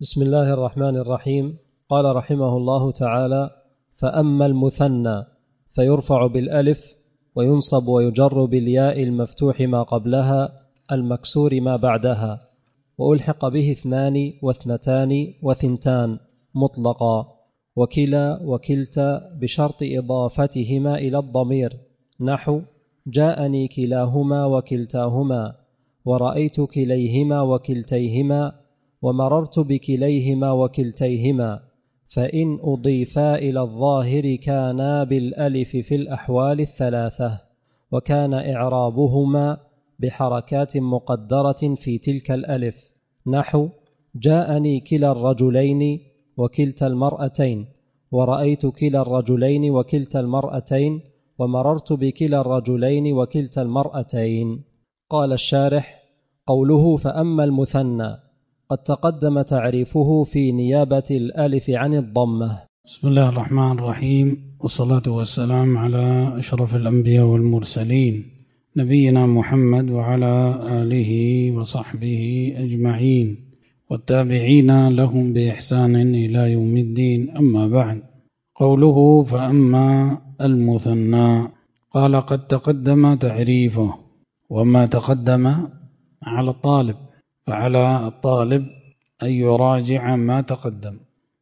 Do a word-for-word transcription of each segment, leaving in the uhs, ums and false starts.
بسم الله الرحمن الرحيم. قال رحمه الله تعالى: فأما المثنى فيرفع بالألف وينصب ويجر بالياء المفتوح ما قبلها المكسور ما بعدها، وألحق به اثنان واثنتان وثنتان مطلقا، وكلا وكلتا بشرط إضافتهما إلى الضمير، نحو جاءني كلاهما وكلتاهما، ورأيت كليهما وكلتيهما، ومررت بكليهما وكلتيهما، فإن أضيفا إلى الظاهر كانا بالألف في الأحوال الثلاثة، وكان إعرابهما بحركات مقدرة في تلك الألف، نحو جاءني كلا الرجلين وكلتا المرأتين، ورأيت كلا الرجلين وكلتا المرأتين، ومررت بكلا الرجلين وكلتا المرأتين. قال الشارح: قوله فأما المثنى قد تقدم تعريفه في نيابة الألف عن الضمة. بسم الله الرحمن الرحيم، والصلاة والسلام على أشرف الأنبياء والمرسلين نبينا محمد وعلى آله وصحبه أجمعين، والتابعين لهم بإحسان إلى يوم الدين. أما بعد، قوله فأما المثنى، قال قد تقدم تعريفه، وما تقدم على الطالب، فعلى الطالب أن يراجع ما تقدم،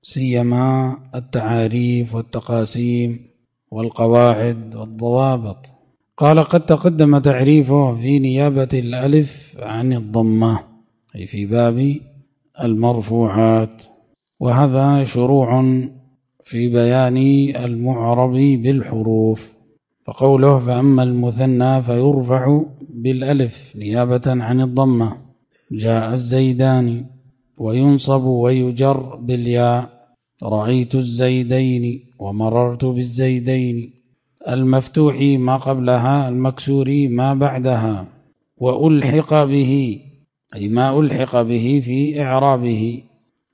سيما التعاريف والتقاسيم والقواعد والضوابط. قال قد تقدم تعريفه في نيابة الألف عن الضمة، أي في باب المرفوعات، وهذا شروع في بيان المعرب بالحروف. فقوله فأما المثنى فيرفع بالألف نيابة عن الضمة، جاء الزيدان، وينصب ويجر بالياء، رأيت الزيدين ومررت بالزيدين، المفتوح ما قبلها المكسور ما بعدها، وألحق به أي ما ألحق به في إعرابه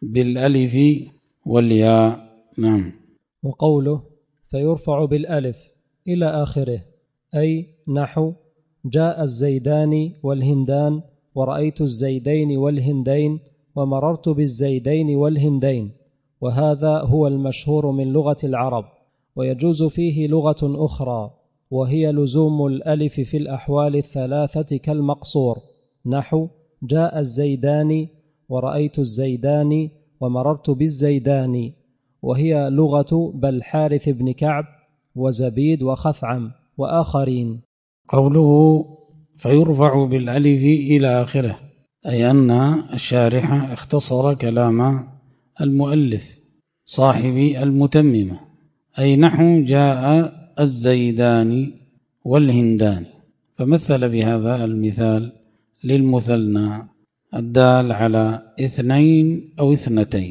بالألف والياء. نعم. وقوله فيرفع بالألف إلى آخره، أي نحو جاء الزيدان والهندان، ورأيت الزيدين والهندين، ومررت بالزيدين والهندين. وهذا هو المشهور من لغة العرب، ويجوز فيه لغة أخرى، وهي لزوم الألف في الأحوال الثلاثة كالمقصور، نحو جاء الزيدان ورأيت الزيدان ومررت بالزيدان، وهي لغة بلحارث بن كعب وزبيد وخثعم وآخرين. قوله فيرفع بالألف إلى آخره، أي أن الشارح اختصر كلام المؤلف صاحب المتممة، أي نحو جاء الزيدان والهندان، فمثل بهذا المثال للمثنى الدال على اثنين أو اثنتين.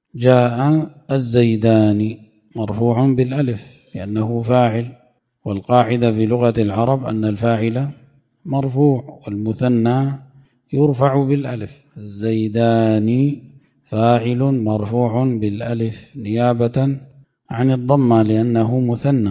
جاء الزيدان مرفوع بالألف لأنه فاعل، والقاعدة في لغة العرب أن الفاعل مرفوع والمثنى يرفع بالألف. الزيدان فاعل مرفوع بالألف نيابة عن الضمة لأنه مثنى،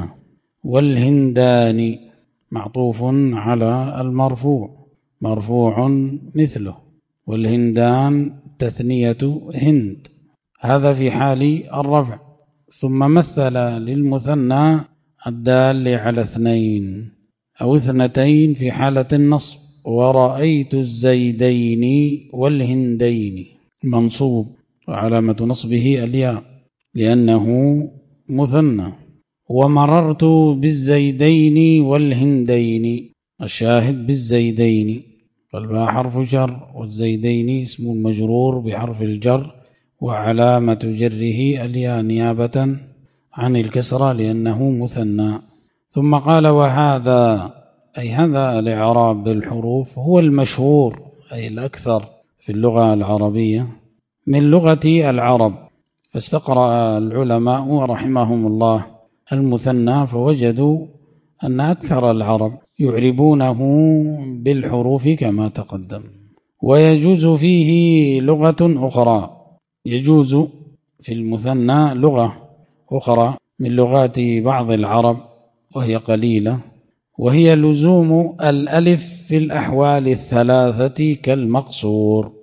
والهندان معطوف على المرفوع مرفوع مثله، والهندان تثنية هند، هذا في حال الرفع. ثم مثل للمثنى الدال على اثنين أو اثنتين في حالة النصب، ورأيت الزيدين والهندين منصوب، وعلامة نصبه الياء لأنه مثنى، ومررت بالزيدين والهندين، الشاهد بالزيدين، فالباء حرف جر، والزيدين اسم مجرور بحرف الجر، وعلامة جره الياء نيابة عن الكسرة لأنه مثنى. ثم قال وهذا أي هذا الإعراب بالحروف هو المشهور أي الأكثر في اللغة العربية من لغة العرب. فاستقرأ العلماء رحمهم الله المثنى فوجدوا أن أكثر العرب يعربونه بالحروف كما تقدم. ويجوز فيه لغة أخرى، يجوز في المثنى لغة أخرى من لغات بعض العرب وهي قليلة، وهي لزوم الألف في الأحوال الثلاثة كالمقصور،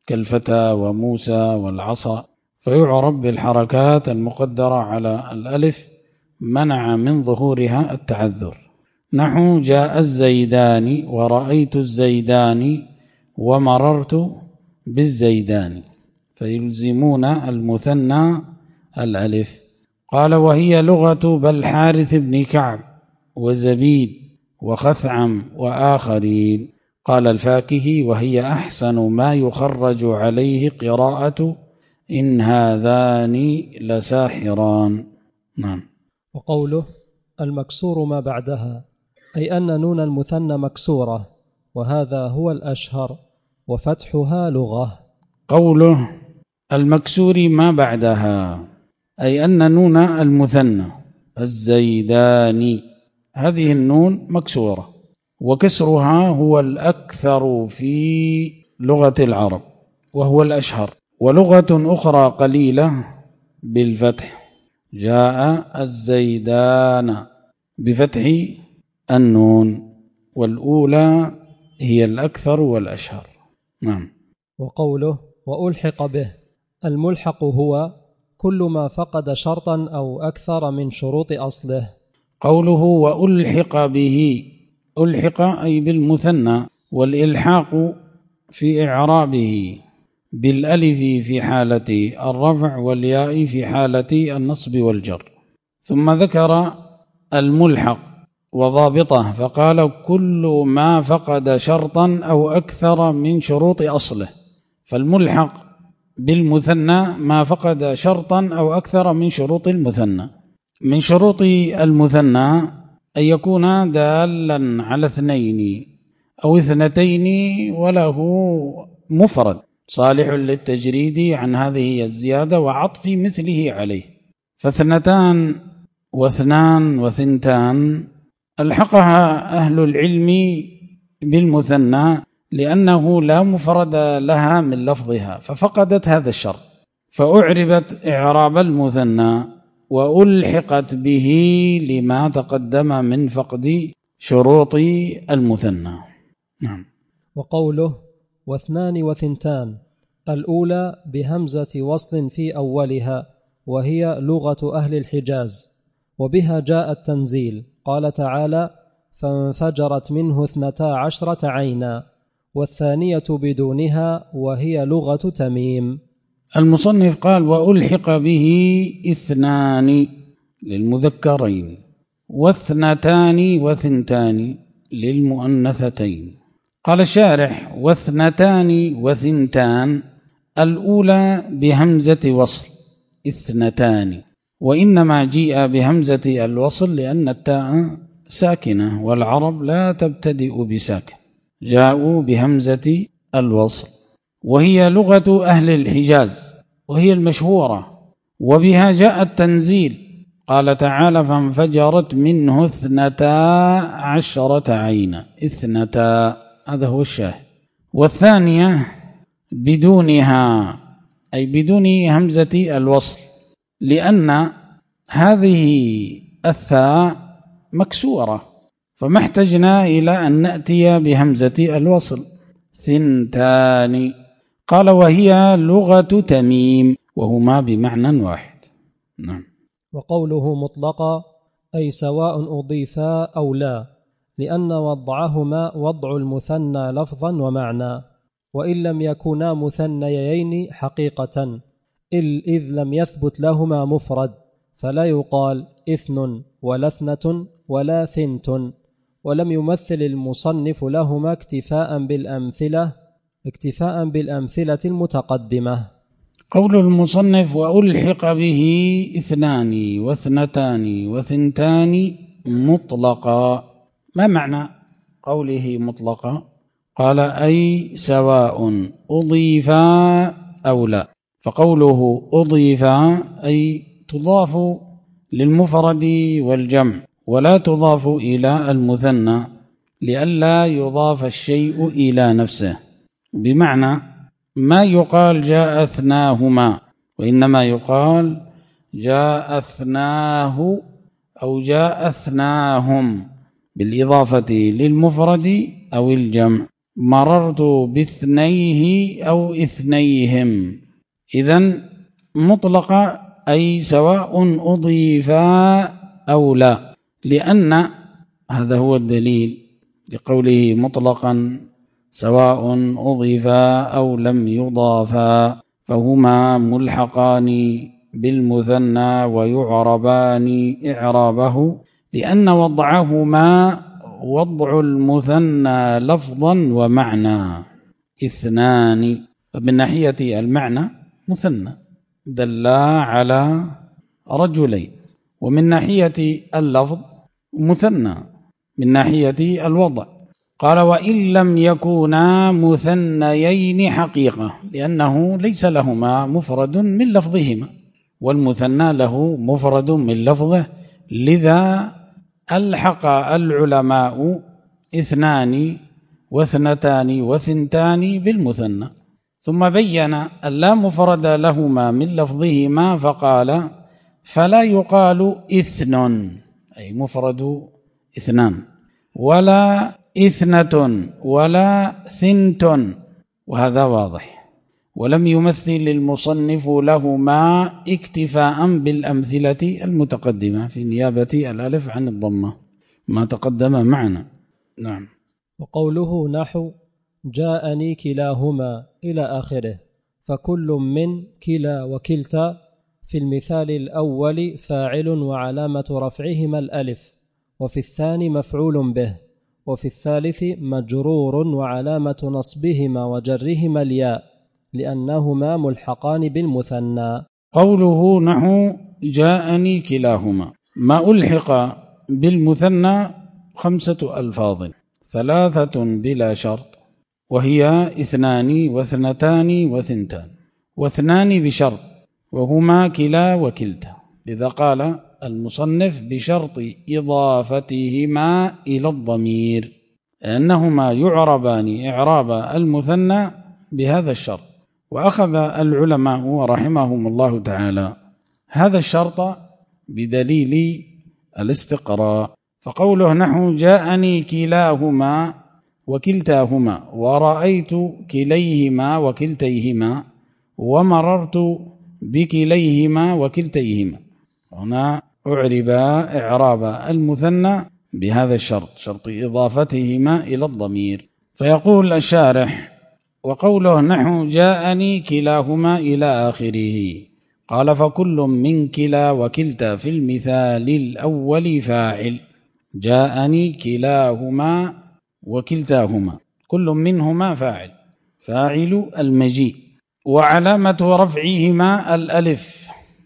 كالفتى وموسى والعصا، فيعرب بالحركات المقدرة على الألف منع من ظهورها التعذر، نحو جاء الزيدان ورأيت الزيدان ومررت بالزيدان، فيلزمون المثنى الألف. قال وهي لغة بالحارث بن كعب وزبيد وخثعم وآخرين. قال الفاكهي وهي أحسن ما يخرج عليه قراءة إن هذان لساحران. نعم. وقوله المكسور ما بعدها، أي أن نون المثنى مكسورة، وهذا هو الأشهر، وفتحها لغة. قوله المكسور ما بعدها، أي أن نون المثنى الزيداني هذه النون مكسورة، وكسرها هو الأكثر في لغة العرب وهو الأشهر. ولغة أخرى قليلة بالفتح، جاء الزيدان بفتح النون، والأولى هي الأكثر والأشهر. نعم. وقوله وألحق به، الملحق هو كل ما فقد شرطا أو أكثر من شروط أصله. قوله وألحق به، ألحق أي بالمثنى، والإلحاق في إعرابه بالألف في حالة الرفع والياء في حالة النصب والجر. ثم ذكر الملحق وضابطه فقال كل ما فقد شرطا أو أكثر من شروط أصله. فالملحق بالمثنى ما فقد شرطا أو أكثر من شروط المثنى. من شروط المثنى أن يكون دالا على اثنين أو اثنتين وله مفرد صالح للتجريد عن هذه الزيادة وعطف مثله عليه. فاثنتان واثنان وثنتان ألحقها أهل العلم بالمثنى لأنه لا مفرد لها من لفظها، ففقدت هذا الشرط فأعربت إعراب المثنى وألحقت به لما تقدم من فقد شروط المثنى. نعم. وقوله واثنان وثنتان، الأولى بهمزة وصل في أولها، وهي لغة أهل الحجاز، وبها جاء التنزيل. قال تعالى فانفجرت منه اثنتا عشرة عينا. والثانية بدونها وهي لغة تميم. المصنف قال وألحق به اثنان للمذكرين، واثنتان وثنتان للمؤنثتين. قال الشارح واثنتان وثنتان، الأولى بهمزة وصل اثنتان، وإنما جيء بهمزة الوصل لأن التاء ساكنة والعرب لا تبتدئ بساكن، جاءوا بهمزة الوصل، وهي لغة أهل الحجاز وهي المشهورة، وبها جاء التنزيل. قال تعالى فانفجرت منه اثنتا عشرة عينا، اثنتا هذا هو الشاهد. والثانية بدونها أي بدون همزة الوصل، لأن هذه الثاء مكسورة فما احتجنا إلى أن نأتي بهمزة الوصل. ثنتان. قال وهي لغة تميم، وهما بمعنى واحد. نعم. وقوله مطلقا أي سواء أضيفا أو لا، لأن وضعهما وضع المثنى لفظا ومعنى، وإن لم يكونا مثنيين حقيقة إذ لم يثبت لهما مفرد، فلا يقال إثن ولا اثنة ولا ثنت. ولم يمثل المصنف لهما اكتفاء بالأمثلة اكتفاء بالأمثلة المتقدمة. قول المصنف وألحق به اثنان واثنتان وثنتان مطلقا، ما معنى قوله مطلقا؟ قال أي سواء أضيفا أو لا. فقوله أضيفا أي تضاف للمفرد والجمع ولا تضاف إلى المثنى لئلا يضاف الشيء إلى نفسه، بمعنى ما يقال جاء اثناهما، وإنما يقال جاء اثناه أو جاء اثناهم بالإضافة للمفرد أو الجمع، مررت باثنيه أو اثنيهم. إذن مطلق أي سواء أضيفا أو لا، لأن هذا هو الدليل لقوله مطلقا سواء أضيفا أو لم يضافا، فهما ملحقان بالمثنى ويعربان إعرابه، لأن وضعهما وضع المثنى لفظا ومعنى اثنان. فمن ناحية المعنى مثنى دلا على رجلين، ومن ناحية اللفظ مثنى من ناحية الوضع. قال وإن لم يكونا مثنيين حقيقة، لأنه ليس لهما مفرد من لفظهما، والمثنى له مفرد من لفظه، لذا ألحق العلماء اثنان واثنتان وثنتان بالمثنى، ثم بين أن لا مفرد لهما من لفظهما فقال فلا يقال إثن أي مفرد اثنان، ولا إثنة ولا ثنت، وهذا واضح. ولم يمثل المصنف لهما اكتفاء بالأمثلة المتقدمة في نيابة الألف عن الضمة ما تقدم معنا. نعم. وقوله نحو جاءني كلاهما إلى آخره، فكل من كلا وكلتا في المثال الأول فاعل وعلامة رفعهما الألف، وفي الثاني مفعول به، وفي الثالث مجرور وعلامة نصبهما وجرهما الياء لأنهما ملحقان بالمثنى. قوله نحو جاءني كلاهما، ما ألحق بالمثنى خمسة ألفاظ، ثلاثة بلا شرط وهي اثنان واثنتان وثنتان، واثنان بشرط وهما كلا وكلتا، لذا قال المصنف بشرط إضافتهما إلى الضمير، أنهما يعربان إعراب المثنى بهذا الشرط. وأخذ العلماء رحمهم الله تعالى هذا الشرط بدليل الاستقراء، فقوله نحو جاءني كلاهما وكلتاهما ورأيت كليهما وكلتيهما ومررت بكليهما وكلتيهما، هنا أعرب إعراب المثنى بهذا الشرط، شرط إضافتهما إلى الضمير. فيقول الشارح وقوله نحو جاءني كلاهما إلى آخره، قال فكل من كلا وكلتا في المثال الأول فاعل، جاءني كلاهما وكلتاهما كل منهما فاعل، فاعل المجيء، وعلامة رفعهما الألف،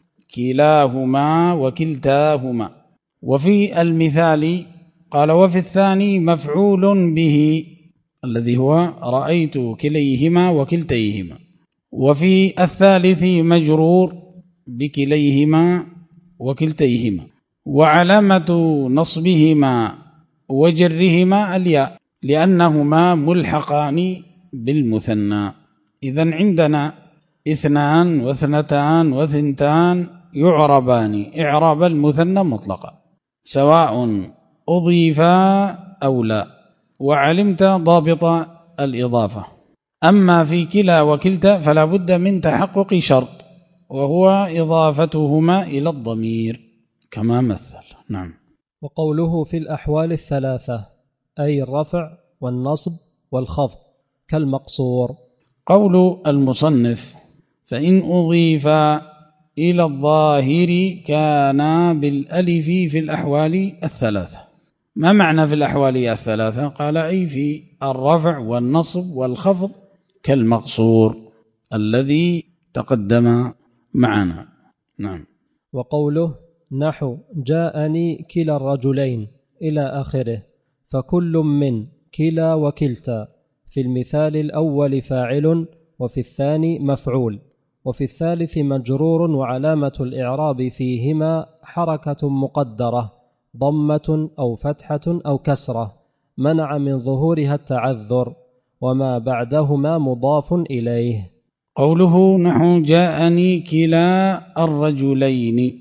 كلاهما وكلتاهما. وفي المثال قال وفي الثاني مفعول به الذي هو رأيت كليهما وكلتيهما، وفي الثالث مجرور بكليهما وكلتيهما، وعلامة نصبهما وجرهما الياء لأنهما ملحقان بالمثنى. إذن عندنا اثنان واثنتان وثنتان يعربان إعراب المثنى مطلقا سواء أضيفا أو لا، وعلمت ضابط الإضافة. أما في كلا وكلتا فلا بد من تحقق شرط، وهو إضافتهما إلى الضمير كما مثل. نعم. وقوله في الأحوال الثلاثة أي الرفع والنصب والخفض كالمقصور. قول المصنف فإن أضيف إلى الظاهر كان بالألف في الأحوال الثلاثة. ما معنى في الأحوال الثلاثة؟ قال أي في الرفع والنصب والخفض كالمقصور الذي تقدم معنا. نعم. وقوله نحو جاءني كلا الرجلين إلى آخره، فكل من كلا وكلتا في المثال الأول فاعل، وفي الثاني مفعول، وفي الثالث مجرور وعلامة الإعراب فيهما حركة مقدرة ضمة أو فتحة أو كسرة منع من ظهورها التعذر، وما بعدهما مضاف إليه. قوله نحو جاءني كلا الرجلين،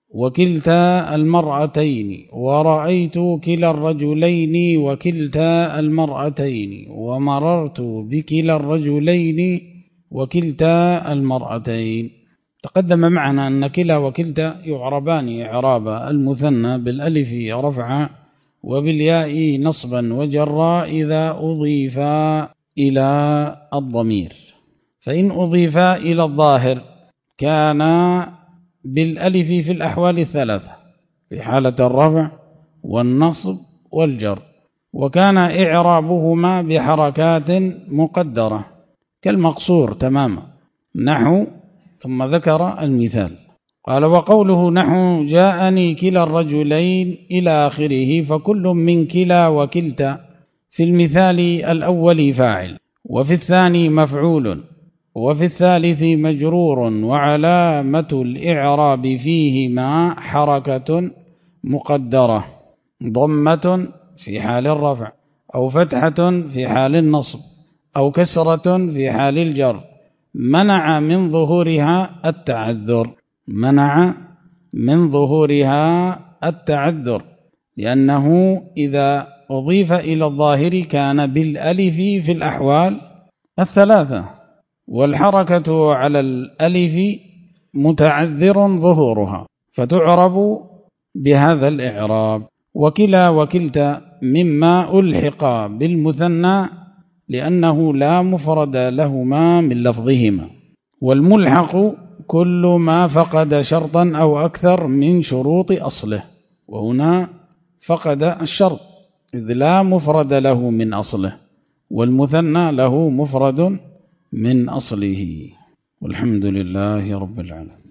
وكلتا المرأتين، ورأيت كلا الرجلين وكلتا المرأتين، ومررت بكلا الرجلين وكلتا المرأتين. تقدم معنا أن كلا وكلتا يعربان إعراب المثنى بالألف رفعا وبالياء نصبا وجرا إذا أضيفا إلى الضمير. فإن أضيفا إلى الظاهر كان بالألف في الأحوال الثلاثة، في حالة الرفع والنصب والجر، وكان إعرابهما بحركات مقدرة كالمقصور تماما، نحو ثم ذكر المثال قال: وقوله نحو جاءني كلا الرجلين إلى آخره، فكل من كلا وكلتا في المثال الأول فاعل، وفي الثاني مفعول، وفي الثالث مجرور، وعلامة الإعراب فيهما حركة مقدرة، ضمة في حال الرفع، أو فتحة في حال النصب، أو كسرة في حال الجر، منع من ظهورها التعذر منع من ظهورها التعذر لأنه إذا أضيف إلى الظاهر كان بالألف في الأحوال الثلاثة، والحركة على الألف متعذر ظهورها فتعرب بهذا الإعراب. وكلا وكلتا مما ألحق بالمثنى لأنه لا مفرد لهما من لفظهما، والملحق كل ما فقد شرطا أو أكثر من شروط أصله، وهنا فقد الشرط إذ لا مفرد له من أصله، والمثنى له مفرد من أصله. والحمد لله رب العالمين.